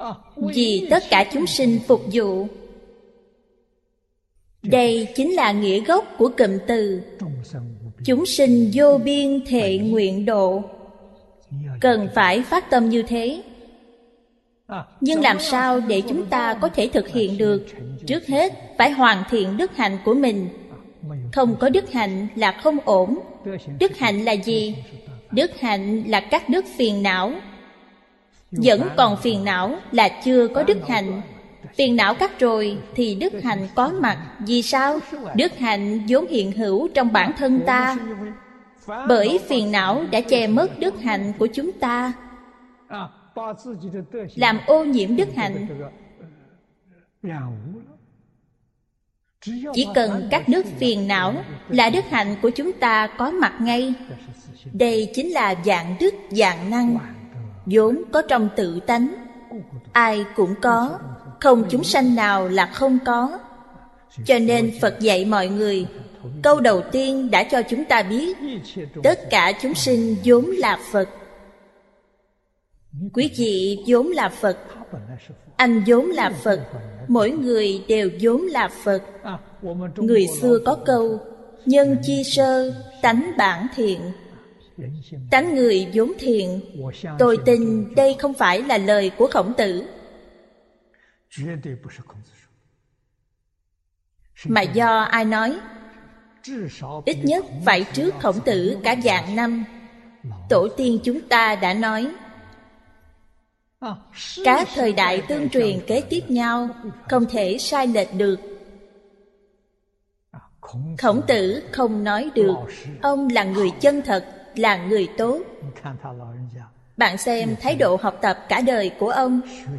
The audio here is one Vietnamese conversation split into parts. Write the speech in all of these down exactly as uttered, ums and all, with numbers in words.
vì tất cả chúng sinh phục vụ. Đây chính là nghĩa gốc của cụm từ chúng sinh vô biên thệ nguyện độ. Cần phải phát tâm như thế. Nhưng làm sao để chúng ta có thể thực hiện được? Trước hết phải hoàn thiện đức hạnh của mình. Không có đức hạnh là không ổn. Đức hạnh là gì? Đức hạnh là cắt đứt phiền não. Vẫn còn phiền não là chưa có đức hạnh. Phiền não cắt rồi thì đức hạnh có mặt. Vì sao? Đức hạnh vốn hiện hữu trong bản thân ta. Bởi phiền não đã che mất đức hạnh của chúng ta, làm ô nhiễm đức hạnh. Chỉ cần cắt đứt phiền não là đức hạnh của chúng ta có mặt ngay. Đây chính là vạn đức vạn năng, vốn có trong tự tánh. Ai cũng có, không chúng sanh nào là không có. Cho nên Phật dạy mọi người, câu đầu tiên đã cho chúng ta biết tất cả chúng sinh vốn là Phật. Quý vị vốn là Phật, anh vốn là Phật, mỗi người đều vốn là Phật. Người xưa có câu nhân chi sơ, tánh bản thiện. Tánh người vốn thiện. Tôi tin đây không phải là lời của Khổng Tử, mà do ai nói? Ít nhất phải trước Khổng Tử cả vạn năm. Tổ tiên chúng ta đã nói. Các thời đại tương truyền kế tiếp nhau, không thể sai lệch được. Khổng Tử không nói được. Ông là người chân thật, là người tốt. Bạn xem thái độ học tập cả đời của ông.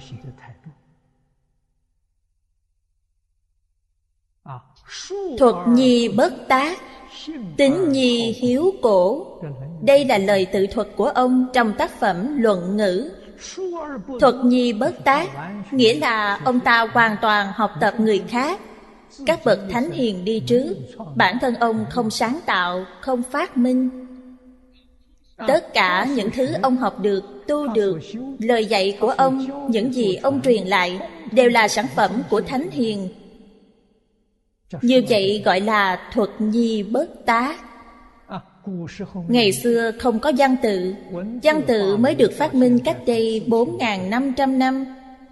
Thuật nhi bất tác, tín nhi hiếu cổ. Đây là lời tự thuật của ông trong tác phẩm Luận Ngữ. Thuật nhi bất tác nghĩa là ông ta hoàn toàn học tập người khác. Các bậc thánh hiền đi trước, bản thân ông không sáng tạo, không phát minh. Tất cả những thứ ông học được, tu được, lời dạy của ông, những gì ông truyền lại đều là sản phẩm của thánh hiền. Như vậy gọi là thuật nhi bất tác. Ngày xưa không có văn tự. Văn tự mới được phát minh cách đây bốn nghìn năm trăm năm.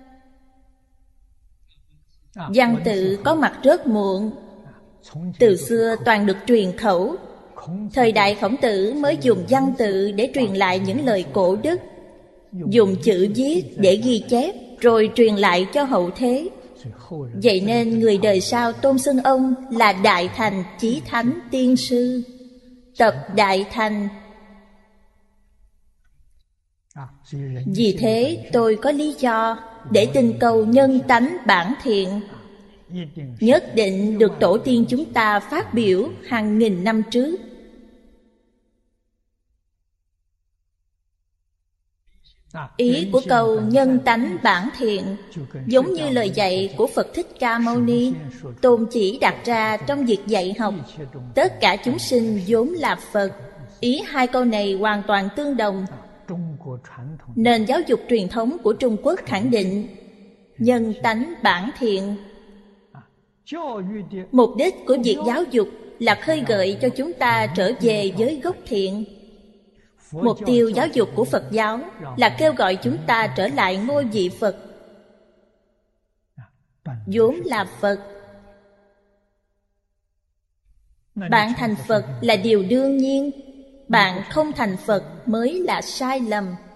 Văn tự có mặt rất muộn. Từ xưa toàn được truyền khẩu. Thời đại Khổng Tử mới dùng văn tự để truyền lại những lời cổ đức, dùng chữ viết để ghi chép, rồi truyền lại cho hậu thế. Vậy nên người đời sau tôn xưng ông là Đại Thành Chí Thánh Tiên Sư, Tập Đại Thành. Vì thế tôi có lý do để tin câu nhân tánh bản thiện nhất định được tổ tiên chúng ta phát biểu hàng nghìn năm trước. Ý của câu nhân tánh bản thiện giống như lời dạy của Phật Thích Ca Mâu Ni, tôn chỉ đặt ra trong việc dạy học. Tất cả chúng sinh vốn là Phật. Ý hai câu này hoàn toàn tương đồng. Nền giáo dục truyền thống của Trung Quốc khẳng định nhân tánh bản thiện. Mục đích của việc giáo dục là khơi gợi cho chúng ta trở về với gốc thiện. Mục tiêu giáo dục của Phật giáo là kêu gọi chúng ta trở lại ngôi vị Phật. Vốn là Phật. Bạn thành Phật là điều đương nhiên. Bạn không thành Phật mới là sai lầm.